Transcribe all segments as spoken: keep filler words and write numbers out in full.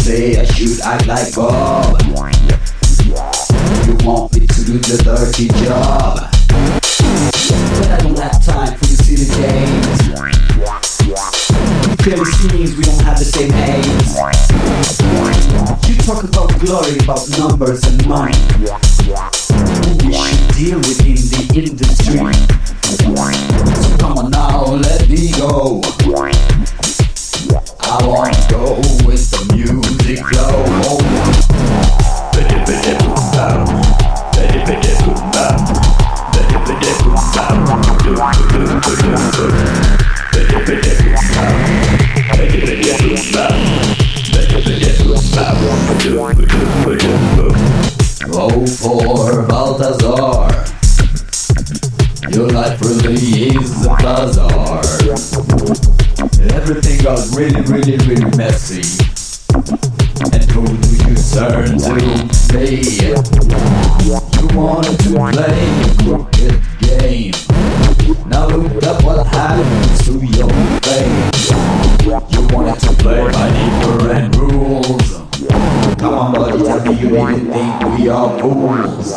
say I should act like Bob. You want me to do the dirty job, but I don't have time for your silly games. You clearly seems we don't have the same aims. You talk about glory, about numbers and money, who we should deal with in the industry. So come on now, let me go. I want to go with the music flow. Oh, poor Balthazar, your life really is a bazaar. Everything got really, really, really messy. And who do you turn to me? You wanted to play a crooked game. Now look at what happened to your fame. You wanted to play by different rules. Come on, buddy, tell me you didn't think we are fools.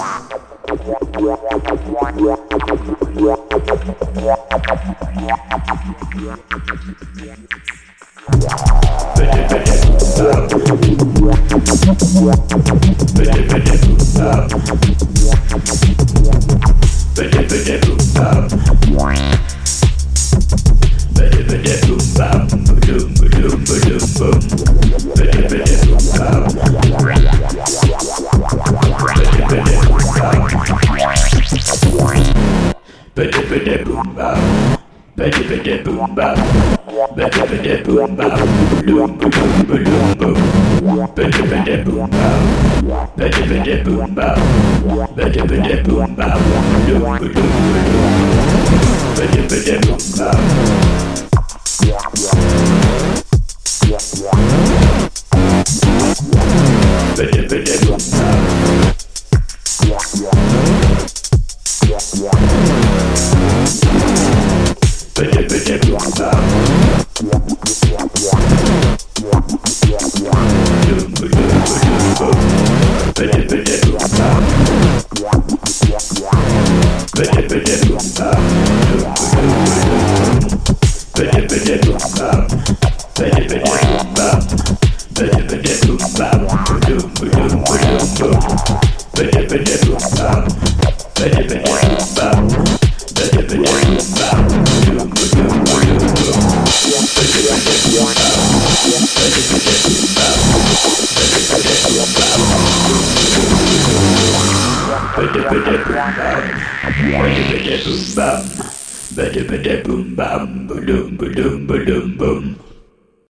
Boom, boom, boom, boom, boom, boom, boom.